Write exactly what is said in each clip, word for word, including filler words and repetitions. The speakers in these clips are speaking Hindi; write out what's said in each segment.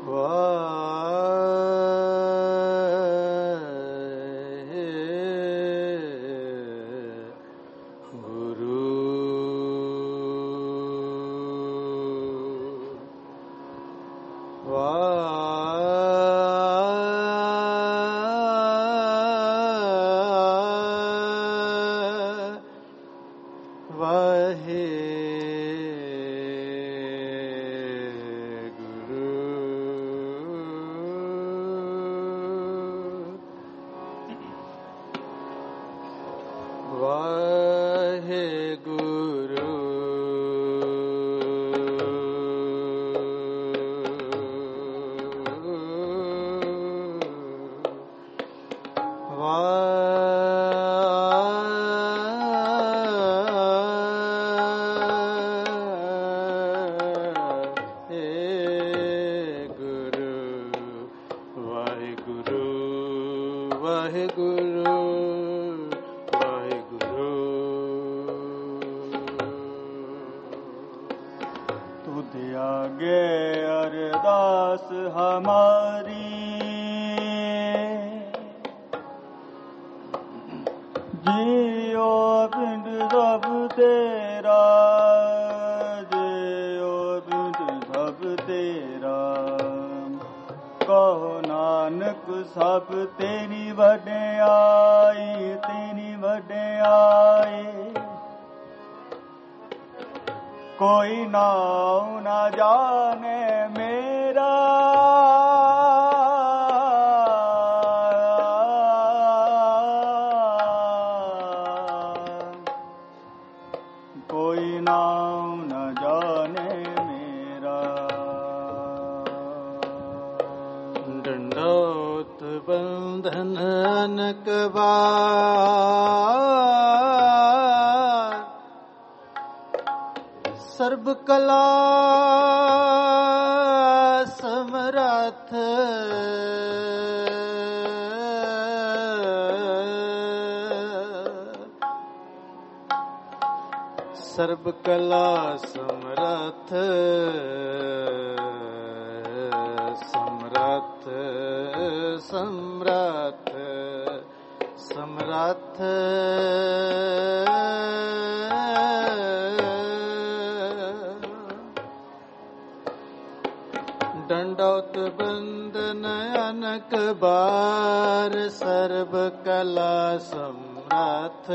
सर्व कला समरथ समरथ समरथ समरथ दंडौत बंदन अनक बार सर्व कला समरथ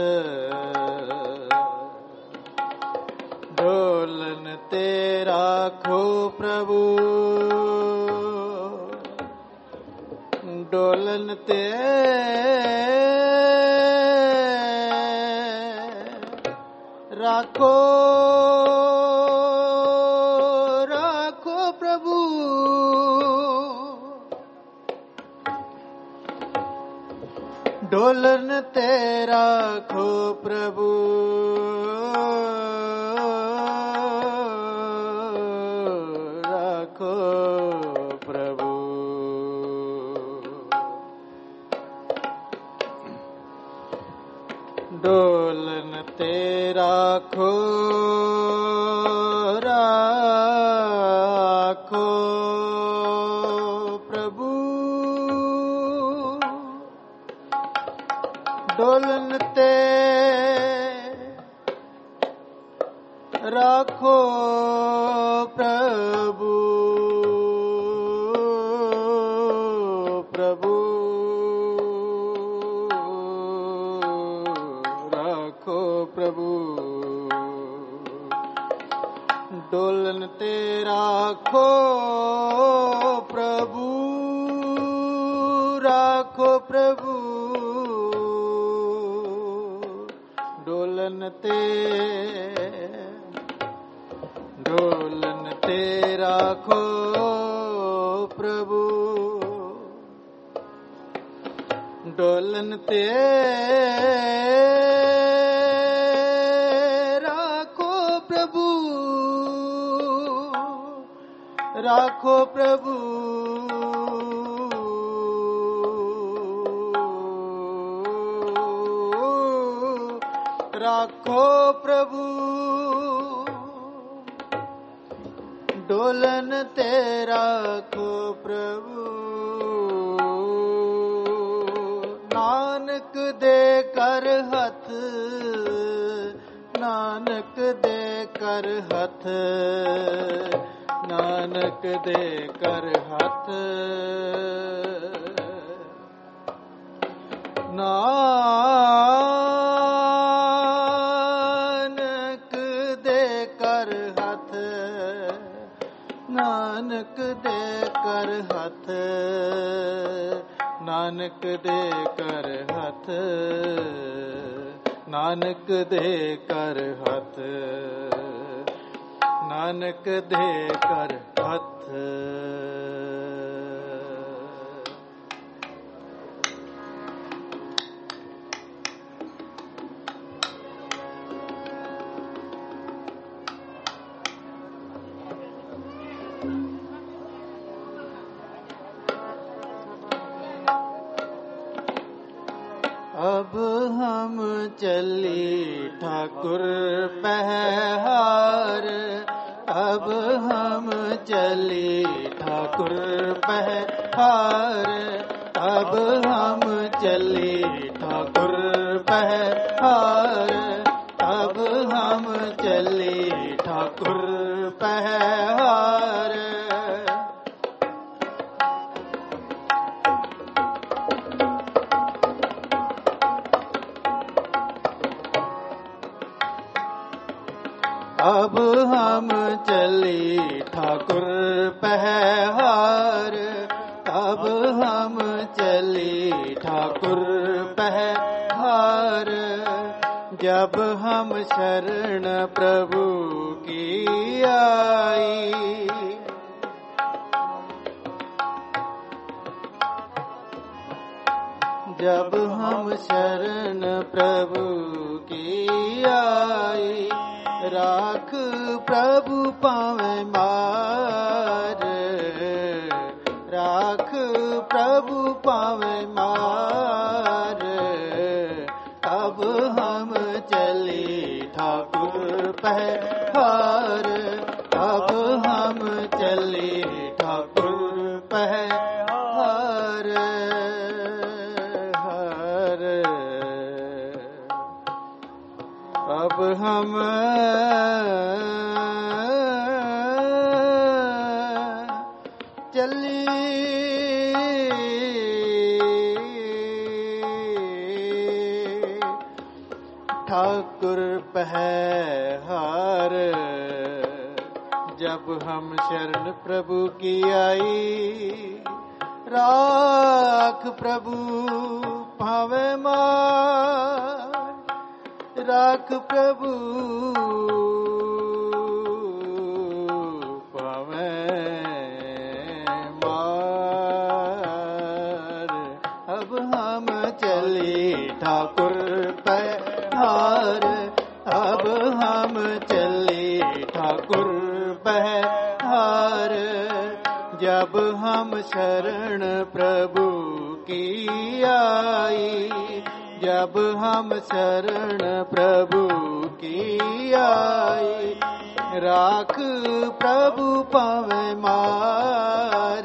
डोलन तेरा खो प्रभु डोलन ते राखो राखो प्रभु डोलन तेरा खो प्रभु डोलन तेरा खो राखो प्रभु डोलन ते राखो प्रभु प्रभु प्रभु डोलन तेरा खो प्रभु राखो प्रभु डोलन ते डोलन तेरा खो प्रभु डोलन ते राखो प्रभु राखो प्रभु डोलन ते राखो प्रभु, नानक दे कर हथ, नानक दे कर हथ, नानक दे कर हथ, नानक दे कर हथ, नानक दे कर हथ, नानक दे कर हथ, नानक दे कर हथ, नानक दे कर हथ। अब हम चली ठाकुर पहहार, अब हम चली ठाकुर पहहार, अब हम चली ठाकुर पहहार, अब हम चली ठाकुर पहहार। अब हम चली ठाकुर पहहार, अब हम चली ठाकुर पहहार। जब हम शरण प्रभु की आई, जब हम शरण प्रभु की आई, राख प्रभु पावे मार, राख प्रभु पावे मार। अब हम चली ठाकुर पहहार, अब हम चली ठाकुर पहहार। हर अब हम चली ठाकुर पहहार। जब हम शरण प्रभु की आई, राख प्रभु पावे मार, राख प्रभु पावे मार। अब हम चली ठाकुर पहहार, अब हम चली ठाकुर पहहार। जब हम शरण प्रभु की आई, जब हम शरण प्रभु की आई, राख प्रभु पावे मार,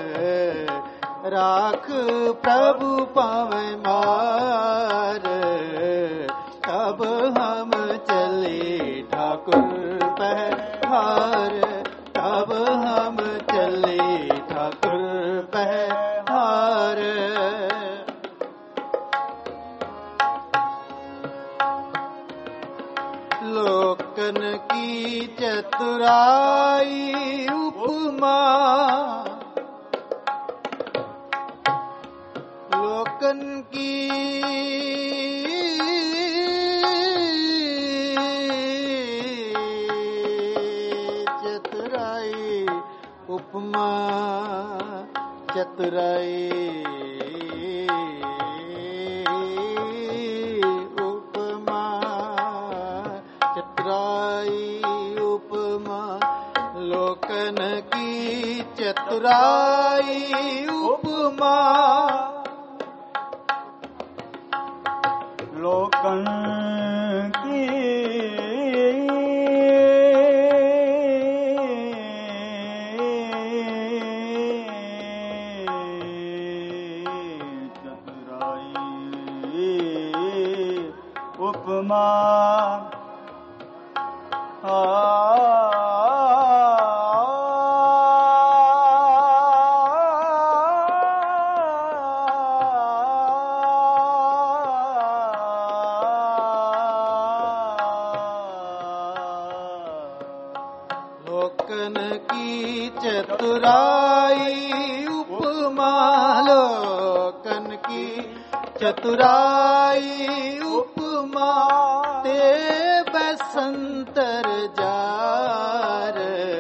राख प्रभु पावे मार। अब हम चले ठाकुर पहहार, अब हम चले ठाकुर पहहार। लोकन की चतुराई उपमा, लोकन की चतुराई उपमा, चतुराई उपमा, चतुराई उपमा। लोकन की चतुराई उपमा, लोकन की उपमा आ लोकन की चतुराई उपमा लोकन की चतुराई उपमा ते बसंतर जार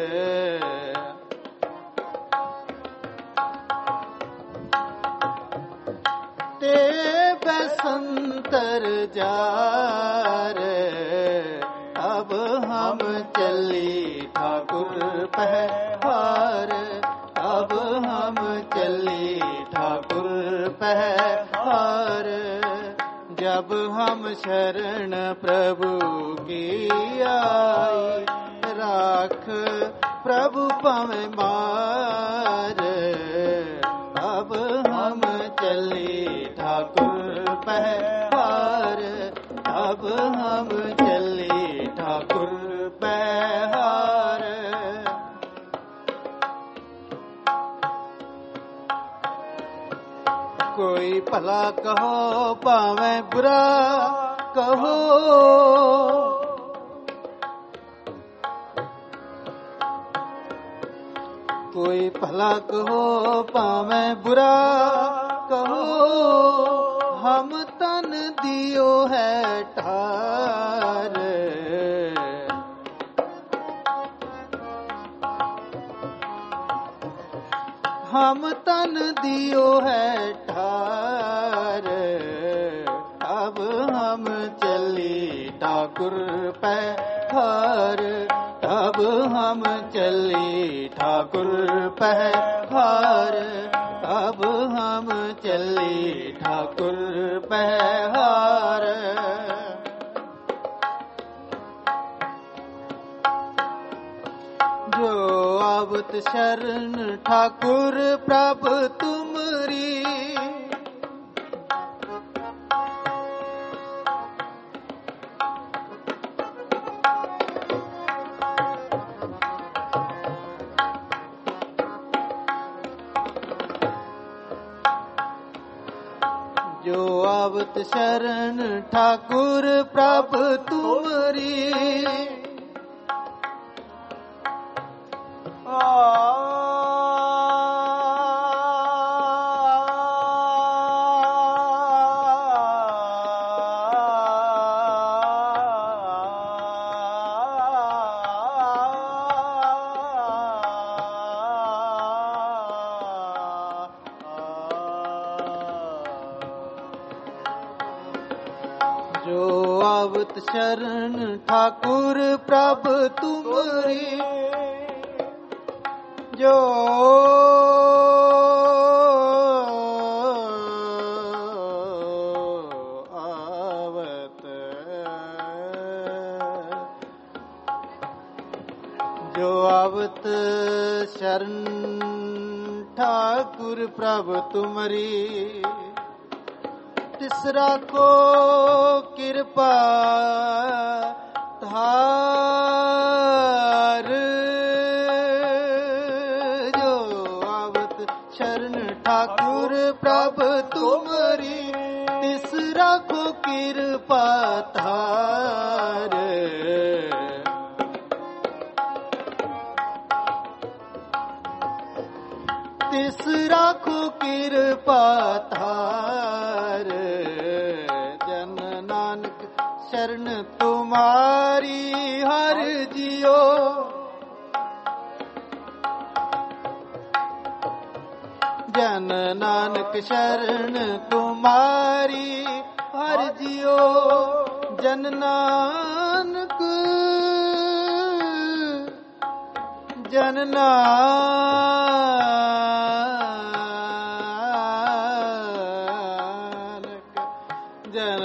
ते बसंतर जार अब हम चली ठाकुर पहर अब हम चली ठाकुर पहर जब हम शरण प्रभु की आई राख प्रभु पवे मार अब हम चली ठाकुर पहर अब हम चली ठाकुर पहर कोई भला कहो पावे बुरा कहो कोई भला कहो पावे बुरा कहो हम तन दियो है ठार हम तन दियो है ठार अब हम चली ठाकुर पहर अब हम चली ठाकुर पहर अब हम चली ठाकुर पहर जो आवत शरण ठाकुर प्रभु तुमरी जो आवत शरण ठाकुर प्रभु तुमरी जो आवत शरण ठाकुर प्रभु तुमरी जो आवत जो आवत शरण ठाकुर प्रभु तुमरी तीसरा को कृपा धार जो आवत शरण ठाकुर प्रभु तुमरी तीसरा को कृपा धार तीसरा को कृपा धार जन नानक शरण तुम्हारी हर जियो जन नानक शरण तुम्हारी हर जियो जन नानक जन नानक जन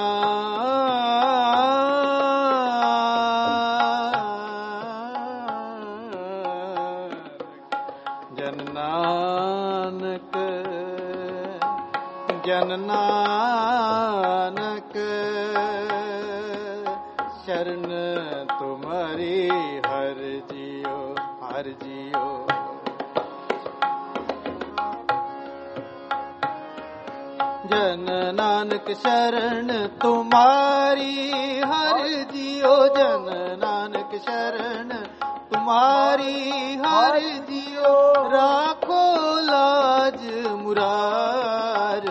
नानक जन नानक शरण तुम्हारी हर जियो हर जियो। जन नानक शरण तुम्हारी हर जियो, जन नानक शरण तुम्हारी हर जियो। राखो लाज मुरार,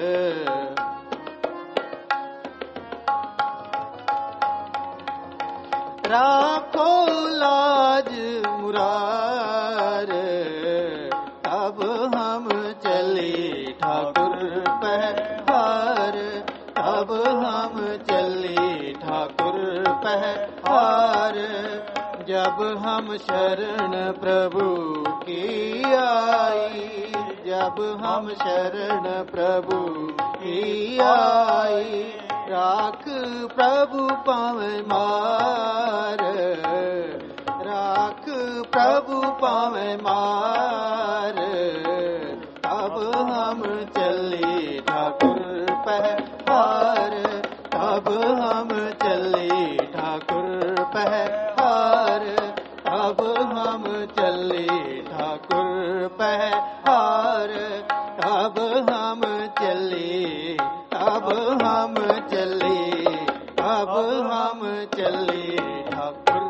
राखो लाज मुरार। अब हम चले ठाकुर पहवार, अब हम चले ठाकुर पहवार। जब हम शरण प्रभु की आई, जब हम शरण प्रभु की आई। राख प्रभु पावे मार, राख प्रभु पावे मार। अब हम चले ठाकुर पहवार, अब हम चले ठाकुर पहवार। अब हम चले ठाकुर पहवार, अब हम चले, अब हम चले, अब हम चले ठाकुर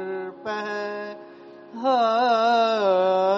पहवार।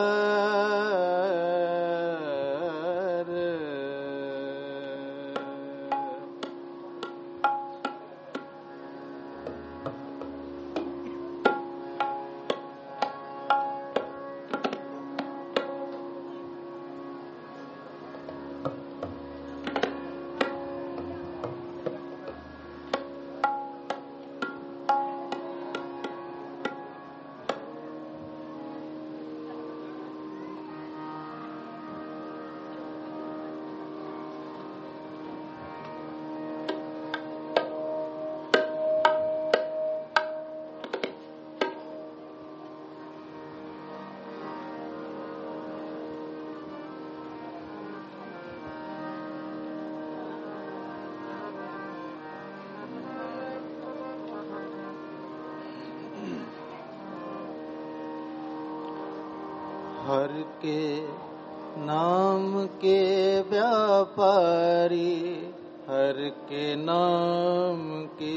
हर के नाम के व्यापारी, हर के नाम के,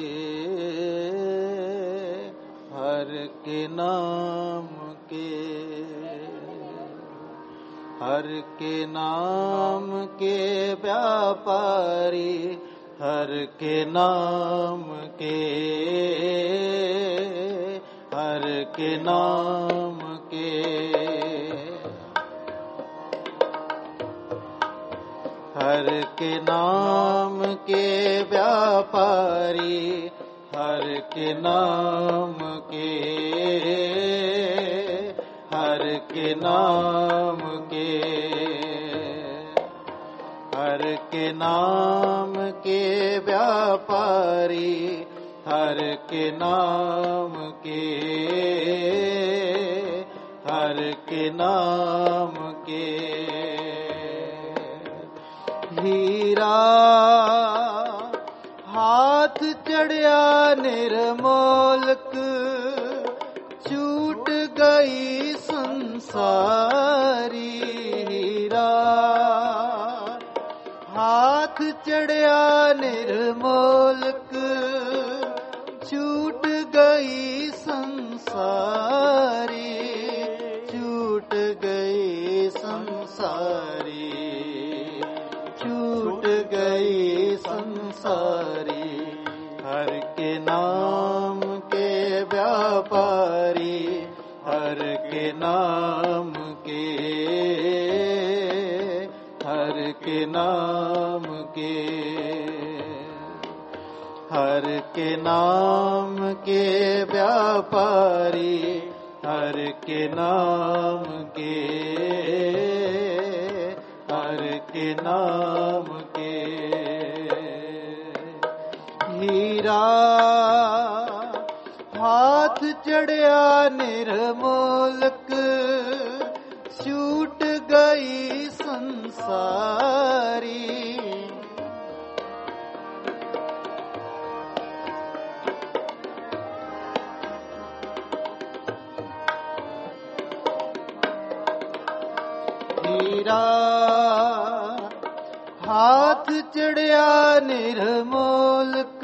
हर के नाम के, हर के नाम के व्यापारी, हर के नाम के, हर के नाम के। हर के नाम के व्यापारी, हर के नाम के, हर के नाम के, हर के नाम के व्यापारी, हर के नाम के, हर के नाम के। हीरा हाथ चढ़िया निर्मोलक, छूट गई संसारी। हीरा हाथ चढ़िया निर्मोलक, छूट गई संसारी, छूट गई संसारी, छूट गई संसारी। हर के नाम के व्यापारी, हर के नाम के, हर के नाम के, हर के नाम के व्यापारी, हर के नाम के, हर के नाम के। हीरा हाथ चढ़िया निर्मोलक, छूट गई संसारी। हीरा हाथ चढ़िया निर्मोलक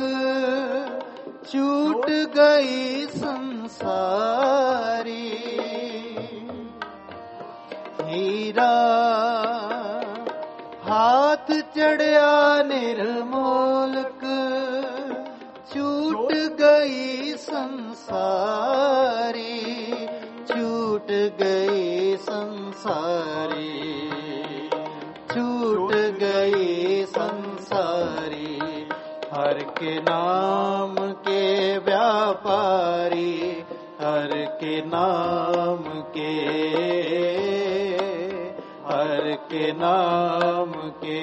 छूट गई संसारी हीरा हाथ चढ़िया निर्मोलक छूट गई संसारी छूट गई संसारी छूट गई संसारी हर के नाम के व्यापारी हर के नाम के हर के नाम के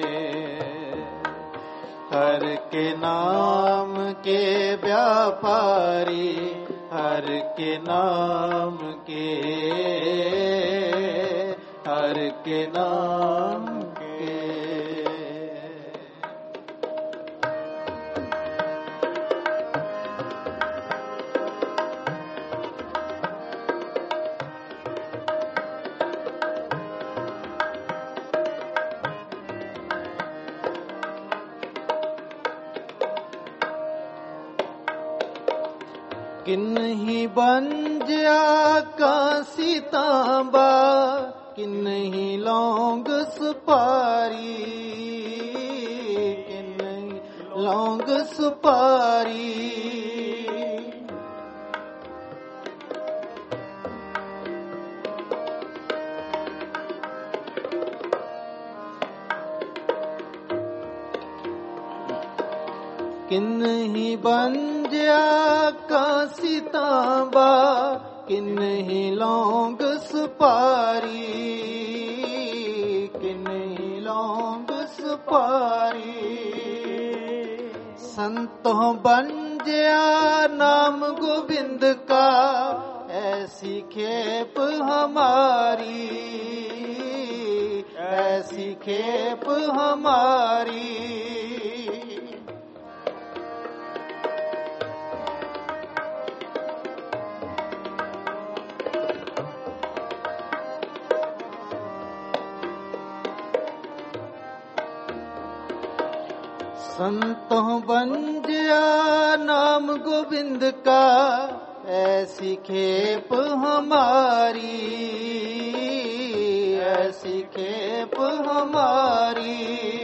हर के नाम के व्यापारी हर के नाम के हर के नाम के किन्हीं बंजिया कांसी तांबा किन्हीं लौंग सुपारी किन्हीं लौंग सुपारी किन्हीं बंजिया कांसी तांबा किन्हीं लौंग सुपारी किन्हीं लौंग सुपारी संतों बंजिया नाम गोविंद का ऐसी खेप हमारी ऐसी खेप हमारी संतों बंजिया नाम गोविंद का ऐसी खेप हमारी ऐसी खेप हमारी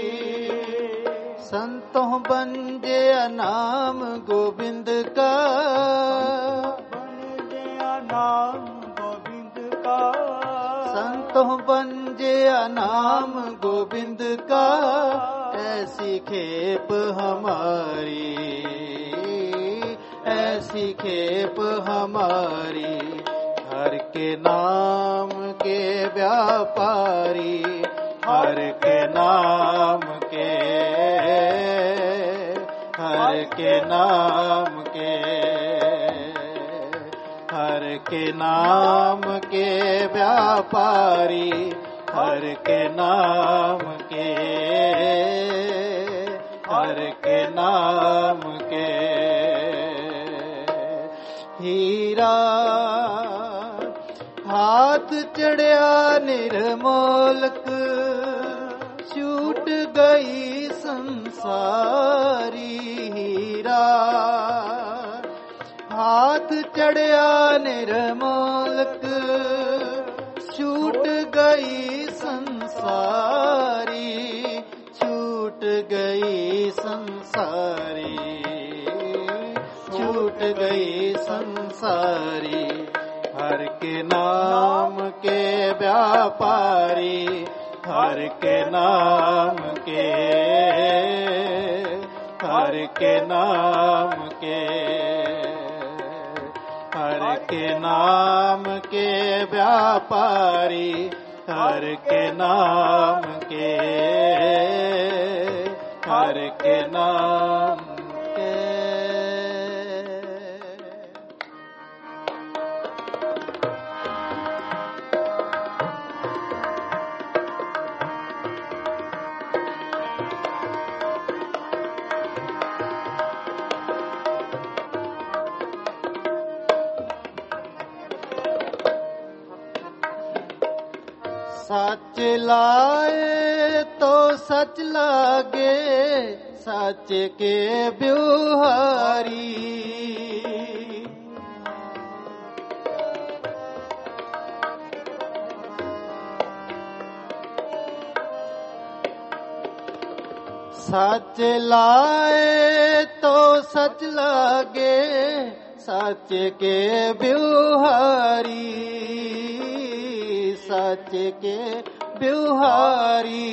संतों बंजिया नाम गोविंद का बंजिया नाम गोविंद का संतों बंजिया नाम गोविंद का ऐसी खेप हमारी ऐसी खेप हमारी हर के नाम के व्यापारी हर के नाम के हर के नाम के हर के नाम के व्यापारी हर के नाम के हर के नाम के हीरा हाथ चढ़िया निर्मोलक छूट गई संसारी हीरा हाथ चढ़िया निर्मोलक छूट गई संसारी छूट गई संसारी छूट गई संसारी हर के नाम के व्यापारी हर के नाम के हर के नाम के हर के नाम के व्यापारी हर के नाम के हर के नाम के सच लाए तो सच लागे, सच के ब्योहारी। सच लाए तो सच लागे, सच के ब्योहारी, सच के ब्योहारी।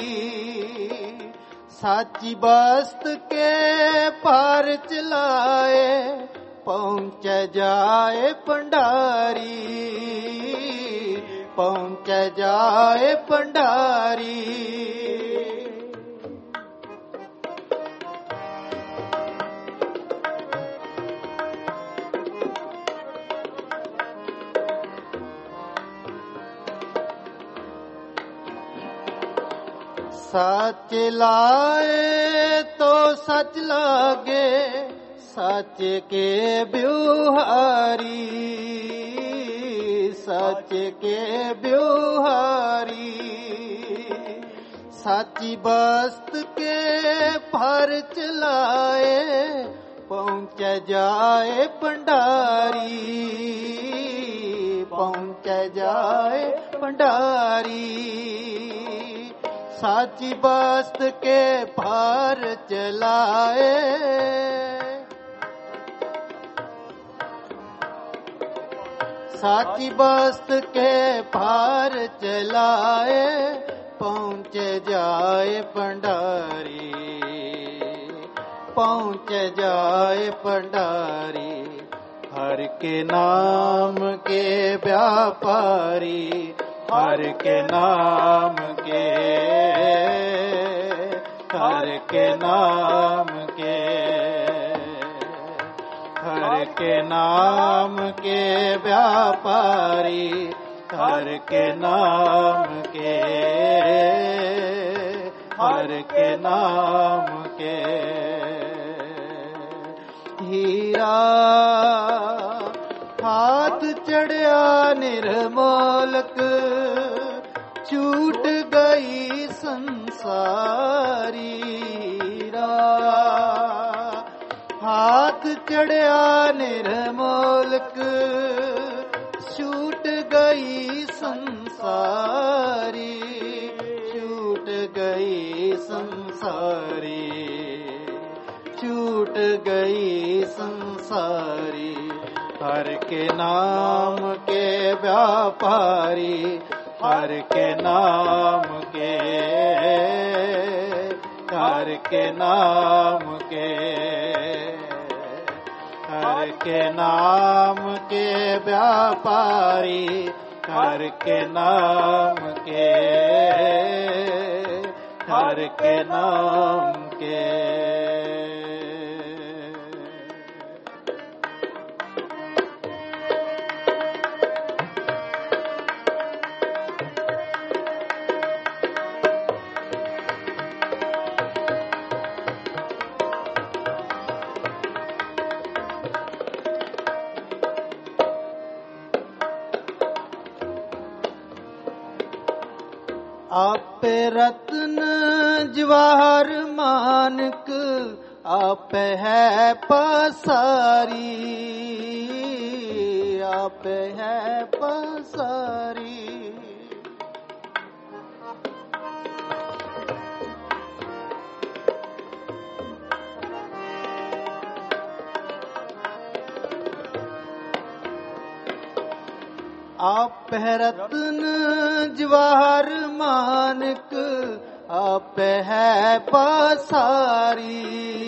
साची बस्त के पार चलाए, पहुँच जाए भंडारी, पहुँच जाए भंडारी। सच लाए तो सच लागे, सच के ब्योहारी, सच के ब्योहारी। साची बस्त के पर चलाए, पहुँच जाए भंडारी, पहुँच जाए भंडारी। साची बस्त के पार चलाए, साची बस्त के पार चलाए, पहुँच जाए भंडारी, पहुँच जाए भंडारी। हर के नाम के व्यापारी, हर के नाम के, हर के नाम के, हर के नाम के व्यापारी, हर के नाम के, हर के नाम के। हीरा हाथ चढ़िया निर्मोलक, छूट गई संसारी। हाथ चढ़िया निर्मोलक, छूट गई संसारी, छूट गई संसारी, छूट गई संसारी। हर के नाम के व्यापारी, हर के नाम के, हर के नाम के, हर के नाम के व्यापारी, हर के नाम के, हर के नाम के। आप रत्न जवाहर मानक, आप है पसारी, आप है पसारी। आप है रत्न जवाहर मानक, आप है पसारी,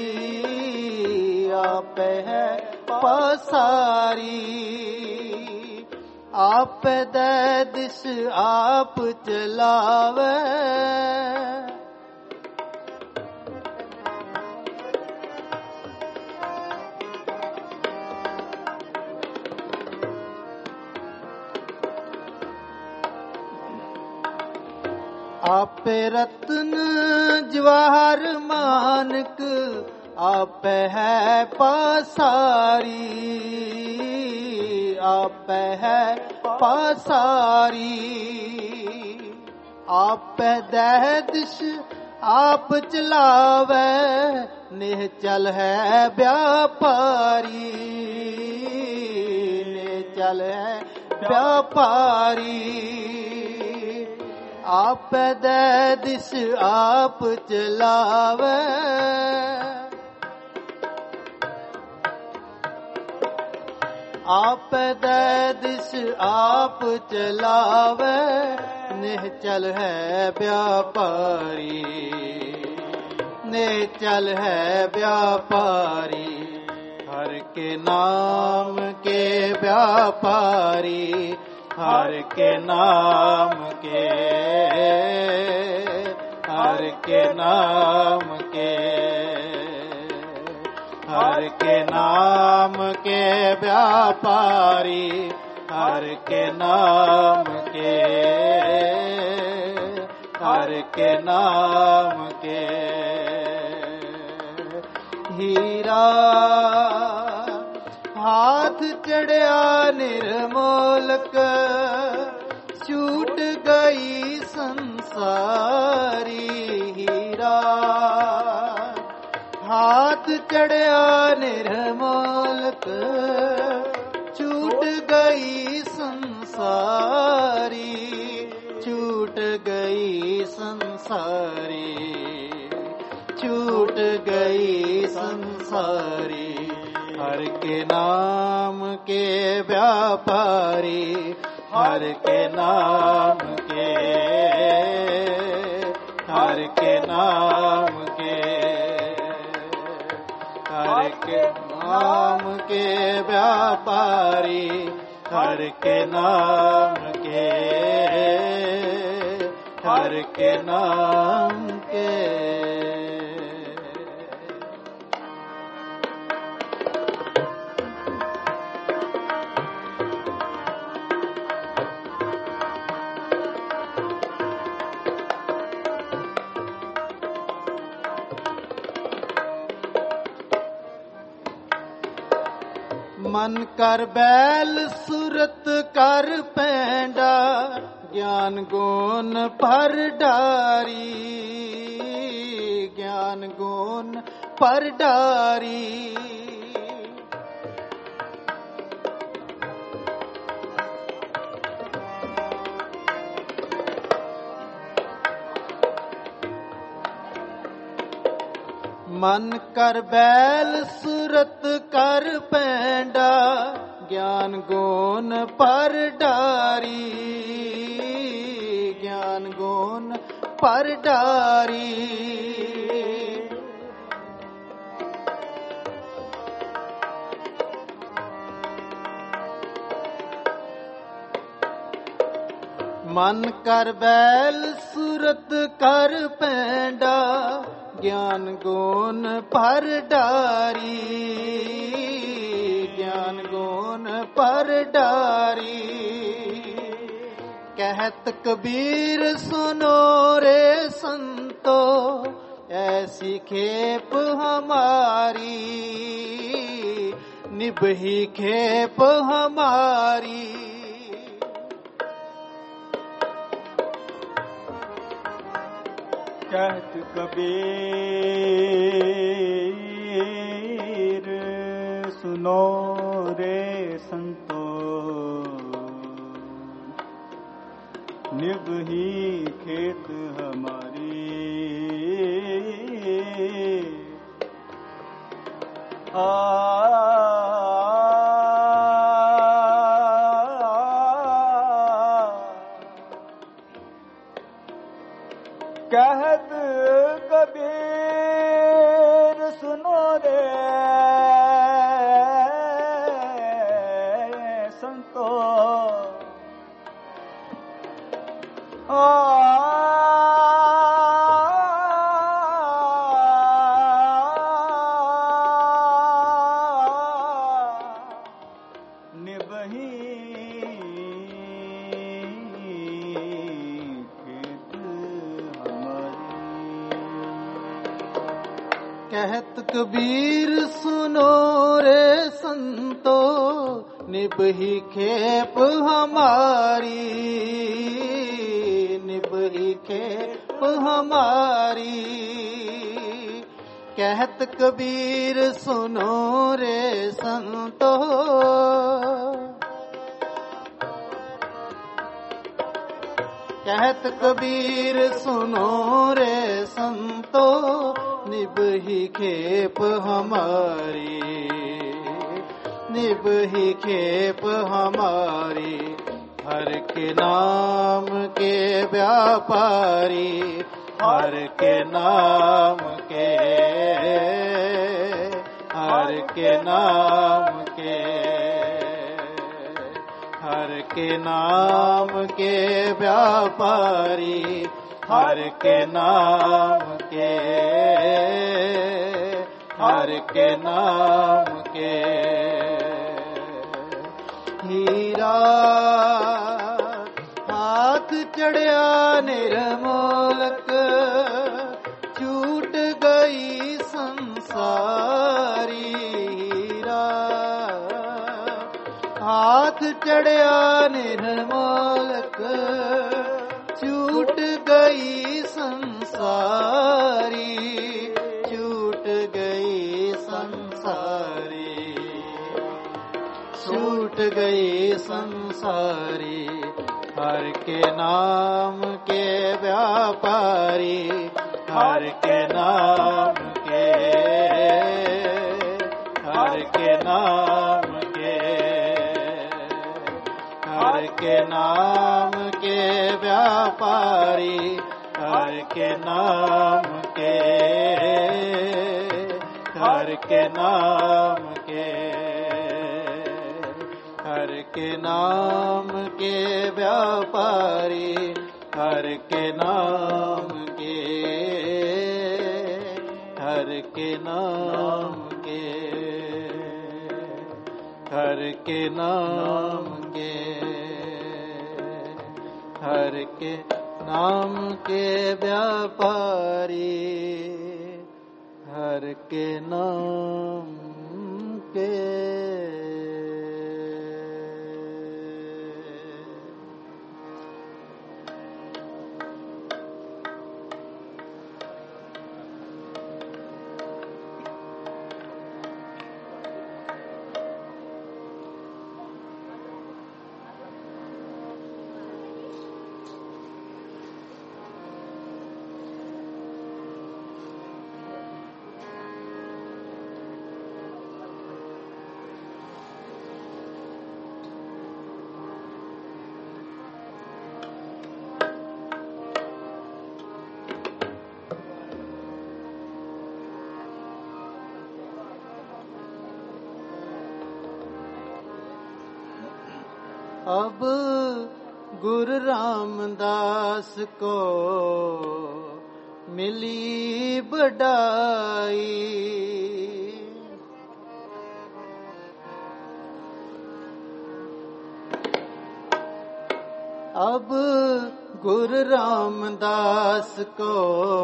आप है पसारी। आप दे दिश आप चलावे, आप रत्न जवाहर मानक, आप है पसारी, आप है पसारी। आप दह दिश आप चलावे, निहचल है व्यापारी, निहचल है व्यापारी। आप दह दिश आप चलावे, आप दह दिश आप चलावे, निहचल है व्यापारी, निहचल है व्यापारी। हर के नाम के व्यापारी, हर के नाम के, हर के नाम के, हर के नाम के व्यापारी, हर के नाम के, हर के नाम के। हीरा हाथ चढ़िया निर्मोलक, छूट गई संसारी। हीरा हाथ चढ़िया निर्मोलक, छूट गई संसारी, छूट गई संसारी, छूट गई संसारी। हर के नाम के व्यापारी, हर के नाम के, हर के नाम के, हर के नाम के व्यापारी, हर के नाम के, हर के नाम के। मन कर बैल सूरत कर पैंडा, ज्ञान गुण पर डारी, ज्ञान गुण पर डारी। मन कर बैल सूरत कर पैंडा, ज्ञान गुण पर डारी, ज्ञान गुण पर डारी। मन कर बैल सूरत कर पैंडा, ज्ञान गुण पर डारी, ज्ञान गुण पर डारी। कहत कबीर सुनो रे संतो, ऐसी खेप हमारी, निभही खेप हमारी। कहत कबीर सुनो रे संतो, निभही खेत हमारी। आ कहत कबीर सुनो रे संतो, आ निभही कहत कबीर सुनो रे संतो, निभही खेप हमारी, निभही खेप हमारी। कहत कबीर सुनो रे संतो, कहत कबीर सुनो रे संतो, निभही खेप हमारी, निभही खेप हमारी। हर के नाम के व्यापारी, हर के नाम के, हर के नाम के, हर के नाम के व्यापारी, हर के नाम के, हर के नाम के। हीरा हाथ चढ़िया निर्मोलक, छूट गई संसारी। हीरा हाथ चढ़िया निर्मोलक, छूट गई संसारी, छूट गई संसारी, छूट गई संसारी। हर के नाम के व्यापारी, हर के नाम के, हर के नाम के, हर के नाम के व्यापारी, हर के नाम के, हर के नाम के, हर के नाम के व्यापारी, हर के नाम के, हर के नाम के, हर के नाम के, हर के नाम के व्यापारी, हर के नाम के। अब गुरु रामदास को मिली बढ़ाई, अब गुरु रामदास को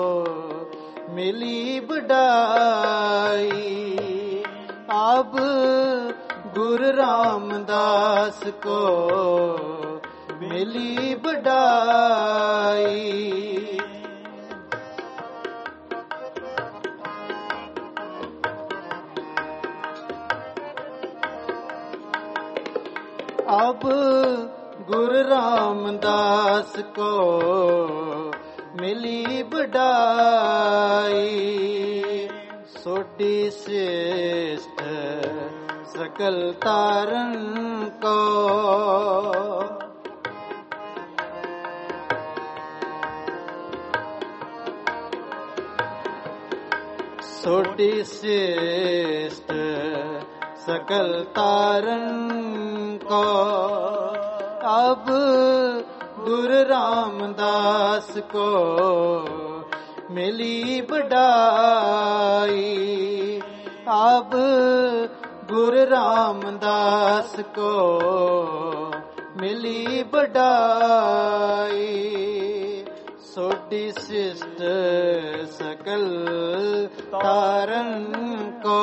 मिली बढ़ाई, अब गुरु रामदास को मिली बढ़ाई। अब गुरु रामदास को मिली बढ़ाई, सोटी श्रेष्ठ सकल तारन को, सोटी श्रेष्ठ सकल तारन को, अब गुरु रामदास को मिली बढ़ाई, अब गुरु रामदास को मिली बढ़ाई, सोटी शिष्ट सकल तारन को,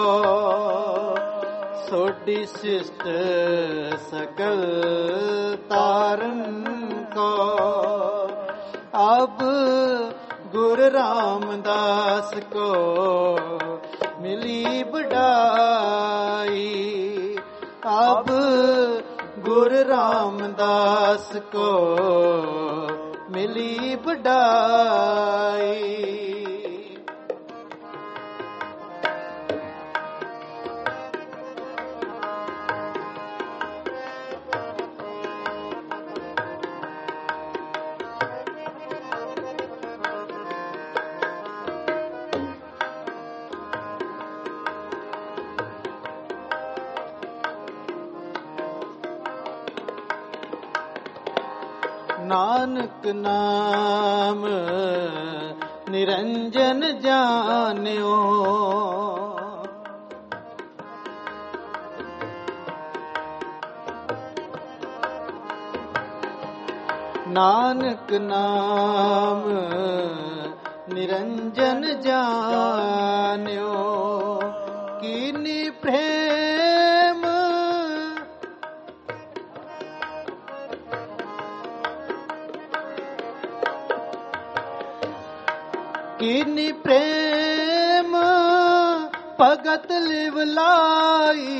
सोटी शिष्ट सकल तारन को, अब गुरु रामदास को मिली बढ़ाई। अब गुरु रामदास को मिली बढ़ाई। नानक नाम निरंजन जान्यो, नानक नाम निरंजन जान्यो, कीनी प्रेम कीनी प्रेम भगत लिवलाई।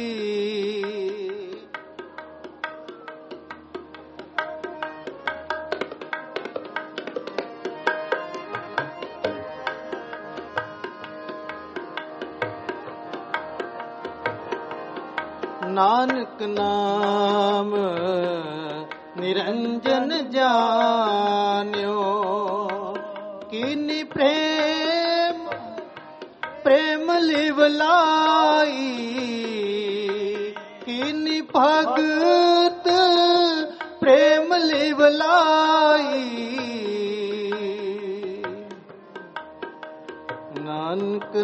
नानक नाम निरंजन जान्यो, कीनी प्रेम प्रेम लिवलाई। कीनी भगत प्रेम लिवलाई। नानक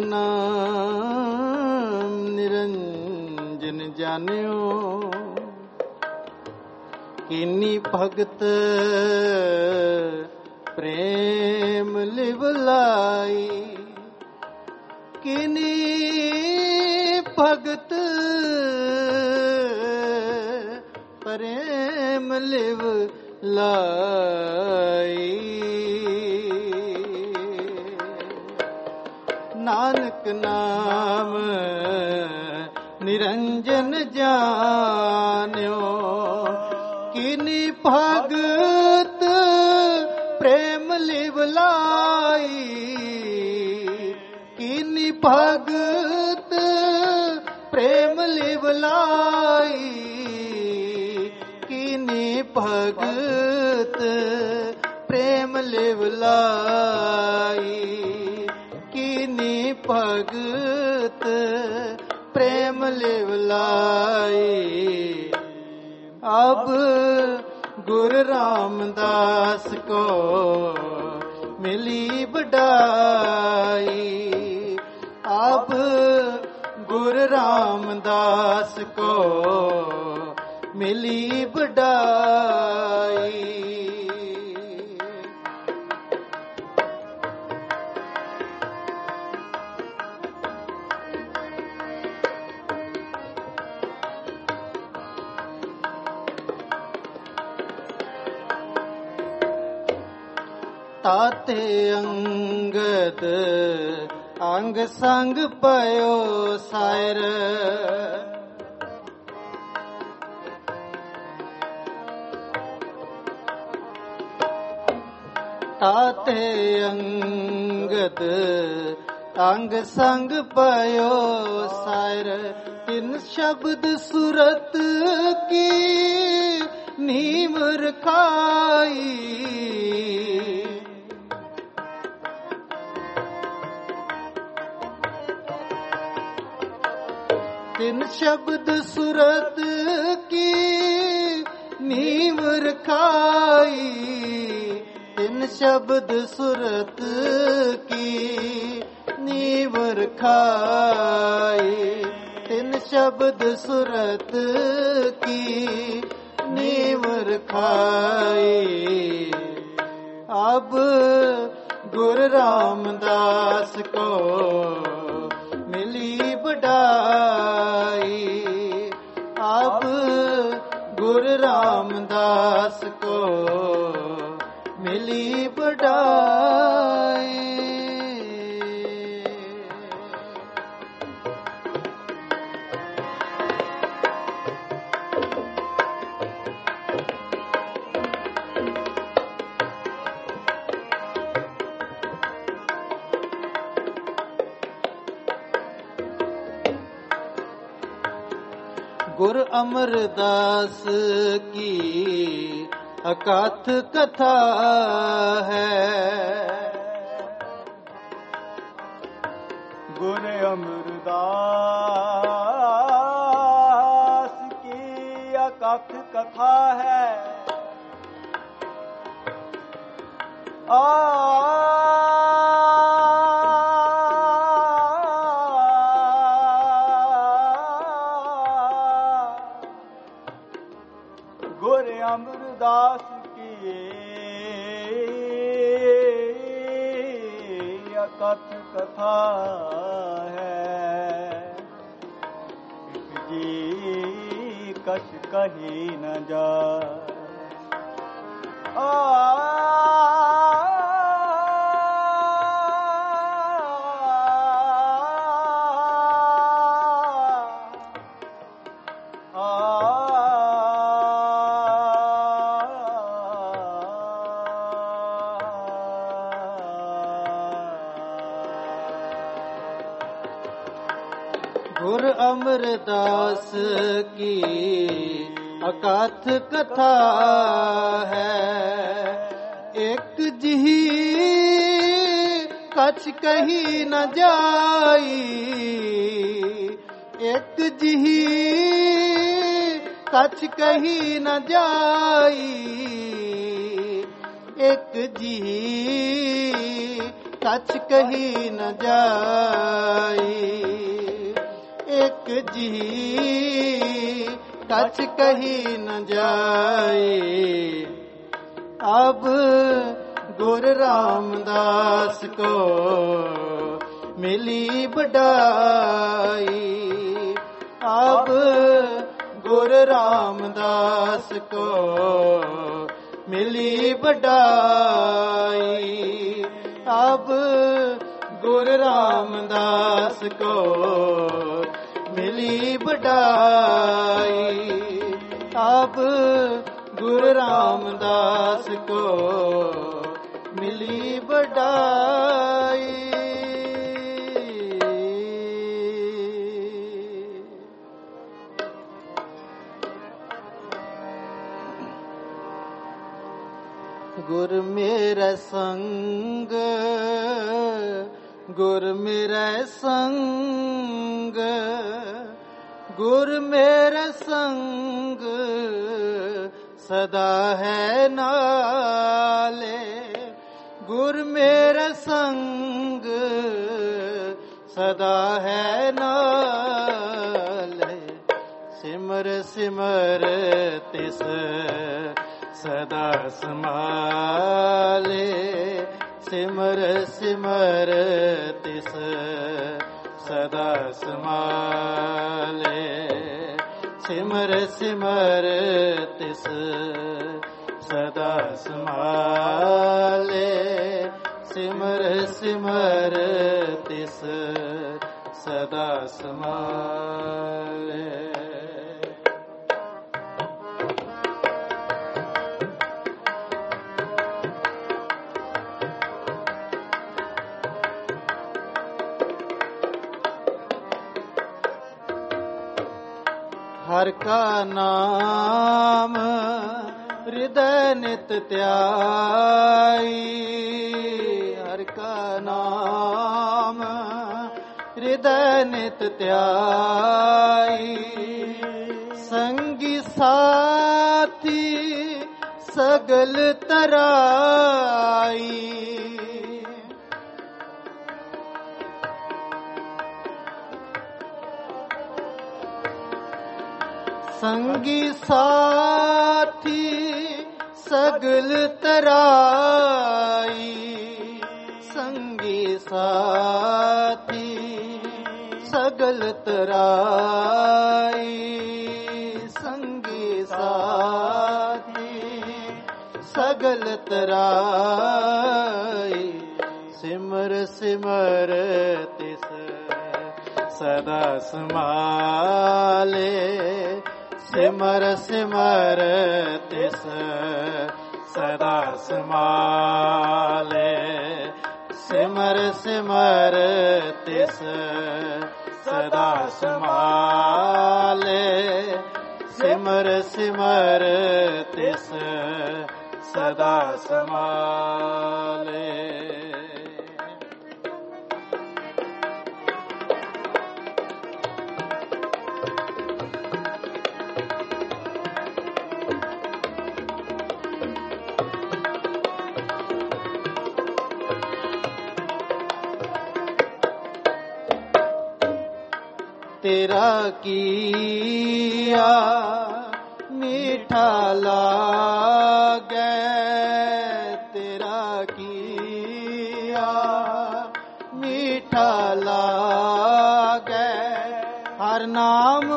नाम निरंजन जान्यो, कीनी भगत प्रेम लिवलाई। कीनी भगत प्रेम लिवलाई। नानक नाम निरंजन जान्यो, कीनी भगत प्रेम लिवलाई। कीनी भगत प्रेम लिवलाई। कीनी भगत प्रेम लिवलाई। कीनी भगत प्रेम लिवलाई। अब गुरु रामदास को मिली बढ़ाई। अब गुरु रामदास को मिली बढ़ाई। ताते अंगद अंग संग पयो सायर। ताते अंगद अंग संग पयो सायर। तिन शब्द सुरत की नीम रखाई। तिन शब्द सुरत की नीम रखाई। तिन शब्द सुरत की नीम रखाई। तिन शब्द सुरत की नीम रखाई। अब गुरु रामदास को मिली बढ़ाई। अब गुरु रामदास को मिली बढ़ाई। गुर अमरदास की अकाथ कथा है। गुर अमरदास की अकाथ कथा है। आ गुर अमरदास की अकथ कथा है। इस जी कछ कही न जा। आ गुर अमरदास की अकाथ कथा है। एक जिही कछ कही न जाई। एक जिही कछ कही न जाई। एक जिही कछ कही न जाई। एक जी कछ कही न जाए। अब गुरु रामदास को मिली बढ़ाई। अब गुरु रामदास को मिली बढ़ाई। अब गुरु रामदास को मिली बढ़ाई। अब गुरु रामदास को मिली बढ़ाई। गुर मेरा संग गुर मेरा संग गुर मेरा संग सदा है नाले। गुर मेरा संग सदा है नाले। सिमर सिमर तिस सदा समाले। सिमर सिमर तिस सदा समाले। सिमर सिमर तिस सदा समाले। सिमर सिमर तिस सदा समाले। हर का नाम हृदय नित ध्याई। हर का नाम हृदय नित ध्याई। संगी साथी सगल तराई। संगी साथी सगल तराई। संगी साथी सगल तराई। संगी साथी सगल तराई। सिमर सिमर तिस सदा समाले। सिमर सिमर तिस सदा समाले। सिमर सिमर तिस सदा समाले। ਸਿਮਰ ਸਿਮਰ ਤਿਸ ਸਦਾ ਸਮਾਲੇ। ਤੇਰਾ ਕੀਆ ਮੀਠਾ ਲਾਗੈ, ਤੇਰਾ ਕੀਆ ਮੀਠਾ ਲਾਗੈ। ਹਰ ਨਾਮ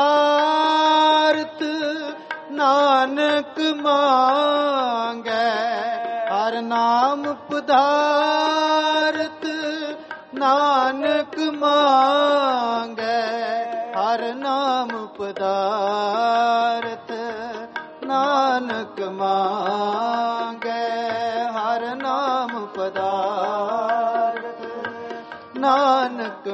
ਪਦਾਰਥ ਨਾਨਕ ਮੰਗੈ, ਹਰ ਨਾਮ ਪਦਾਰਥ ਨਾਨਕ ਮੰਗੈ। ਹਰ ਨਾਮ ਪਦਾਰਥ ਨਾਨਕ ਮੰਗੈ, ਹਰ ਨਾਮ ਪਦਾਰਥ ਨਾਨਕ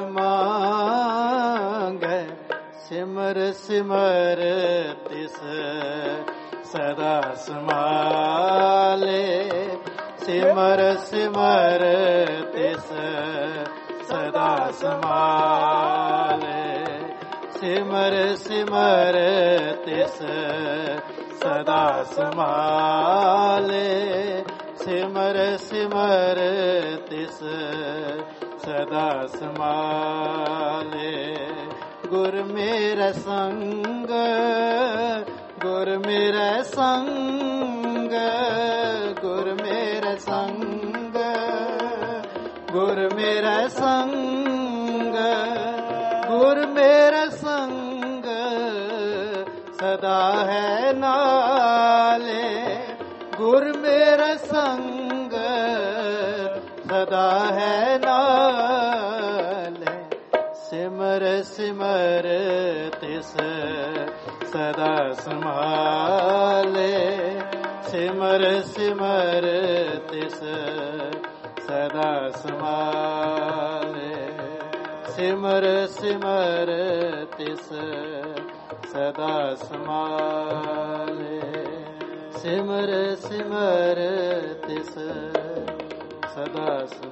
ਮੰਗੈ। ਸਿਮਰ ਸਿਮਰ ਤਿਸ ਸਦਾ ਸਮਾਲੇ, ਸਿਮਰ ਸਿਮਰ ਤਿਸ ਸਦਾ ਸਮਾਲੇ। ਸਿਮਰ ਸਿਮਰ ਤਿਸ ਸਦਾ ਸਮਾਲੇ, ਸਿਮਰ ਸਿਮਰ ਤਿਸ ਸਦਾ ਸਮਾਲੇ। ਗੁਰ ਮੇਰਾ ਸੰਗ, ਗੁਰ ਮੇਰਾ ਸੰਗ, ਗੁਰ ਮੇਰਾ ਸੰਗ, ਗੁਰ ਮੇਰਾ ਸੰਗ, ਗੁਰ ਮੇਰਾ ਸੰਗ ਸਦਾ ਹੈ ਨਾਲੇ। ਗੁਰ ਮੇਰਾ ਸੰਗ ਸਦਾ ਹੈ ਨਾਲੇ। ਸਿਮਰ ਸਿਮਰ ਤਿਸ ਸਦਾ ਸੰਭਾਲੇ, ਸਿਮਰ ਸਿਮਰ ਤਿਸ ਸਦਾ ਸੰਭਾਲੇ। ਸਿਮਰ ਸਿਮਰ ਤਿਸ ਸਦਾ ਸੰਭਾਲੇ, ਸਿਮਰ ਸਿਮਰ ਤਿਸ ਸਦਾ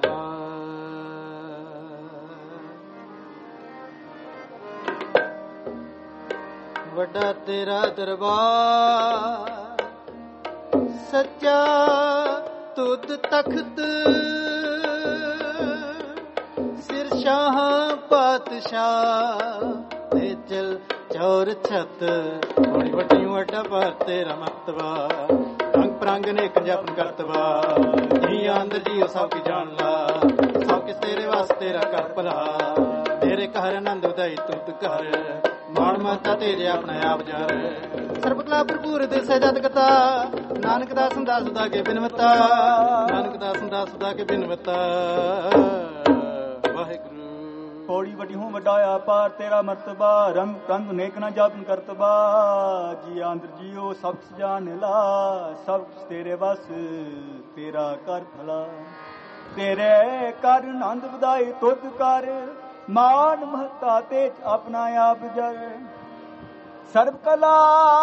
ਸੰਭਾਲੇ। ਵੱਡਾ ਤੇਰਾ ਦਰਬਾਰ ਸੱਚਾ ਤੁਧ ਤਖਤ, ਸਿਰ ਸ਼ਾਹ ਪਾਤਸ਼ਾਹ ਤੇ ਚਲ ਚੌਰ ਛਤ। ਬੜੀ ਵੱਡੀ ਵੱਡਾ ਪਰ ਤੇਰਾ ਮਰਤਬਾ, ਰੰਗ ਪ੍ਰੰਗ ਨੇ ਜਪਨ ਕਰਤਵਾ। ਜੀ ਅੰਦਰ ਜੀ ਸਭ ਕੀ ਜਾਣ ਲਾ, ਸਭ ਕਿਸ ਤੇਰੇ ਵਾਸਤੇ ਤੇਰਾ ਕਰ ਭਲਾ। ਤੇਰੇ ਘਰ ਆਨੰਦ ਵਧਾਈ ਤੁਧ ਘਰ, ਮਾਣ ਮਹਤਾ ਤੇਰੇ ਆਪਣਾ ਆਪ ਜਰ। ਸਰਬ ਕਲਾ ਭਰਪੂਰ ਦੇ ਸਜਦ ਕਤਾ, ਨਾਨਕ ਦਾਸ ਦਾਸ ਦਾ ਕੇ ਬਿਨਵਤਾ, ਨਾਨਕ ਦਾਸ ਦਾਸ ਦਾ ਕੇ ਬਿਨਵਤਾ। ਵਾਹਿਗੁਰੂ। ਥੋੜੀ ਵੱਡੀ ਹੂੰ ਵੱਡਾ ਆਪਾਰ ਤੇਰਾ ਮਰਤਬਾ, ਰੰਗ ਪ੍ਰੰਗ ਨੇਕ ਨਾ ਜਾਪਨ ਕਰਤਬਾ। ਜੀ ਆਂਦਰ ਜੀਓ ਸਭ ਕੁਛ ਜਾਣ ਲਾ, ਸਭ ਕੁਛ ਤੇਰੇ ਵਸ ਤੇਰਾ ਕਰ ਭਲਾ। ਤੇਰੇ ਕਰ ਆਨੰਦ ਵਧਾਈ ਤੁਧ ਕਰ, ਮਾਨ ਮਹਤਾ ਤੇ ਆਪਣਾ ਆਪ ਜਰ। ਸਰਬ ਕਲਾ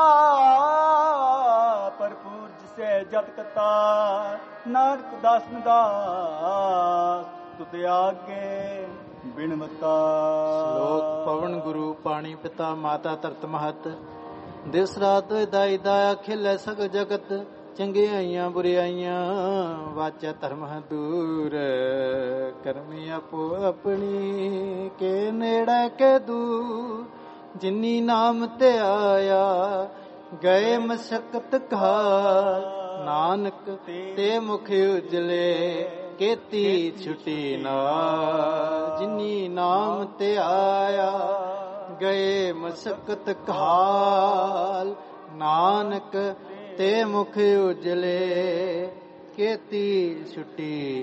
ਭਰਪੂਰ ਜਿਸੇ ਜਤ ਕਤਾ, ਨਾਨਕ ਦਾਸ ਦਾਸ ਤੁਧ ਆਗੇ ਬਿਨਵਤਾ। ਸ਼ਲੋਕ ਪਵਨ ਗੁਰੂ ਪਾਣੀ ਪਿਤਾ ਮਾਤਾ ਧਰਤ ਮਹਤ, ਦਿਸ ਰਾਤ ਦਾਈ ਦਾਇਆ ਖਿਲੇ ਸਗ ਜਗਤ। ਚੰਗਿਆਈਆਂ ਬੁਰਿਆਈਆਂ ਵਾਚਾ ਧਰਮ ਦੂਰ, ਕਰਮੀ ਆਪੋ ਆਪਣੀ ਕੇ ਨੇੜੇ ਕੇ ਦੂਰ। ਜਿਨੀ ਨਾਮ ਤੇ ਆਇਆ ਗਏ ਮਸ਼ਕਤ ਘਾਲ, ਨਾਨਕ ਤੇ ਮੁਖ ਉਜਲੇ ਕੀਤੀ ਛੁਟੀ ਨਾਲ। ਜਿਨੀ ਨਾਮ ਤੇ ਆਇਆ ਗਏ ਮਸ਼ਕਤ ਘਾਲ, ਨਾਨਕ ਤੇ ਮੁਖ ਉਜਲੇ ਕੀਤੀ ਛੁਟੀ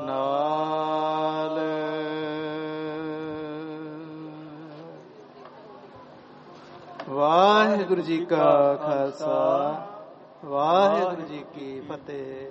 ਨਾਲ। ਵਾਹਿਗੁਰੂ ਜੀ ਕਾ ਖਾਲਸਾ, ਵਾਹਿਗੁਰੂ ਜੀ ਕੀ ਫਤਿਹ।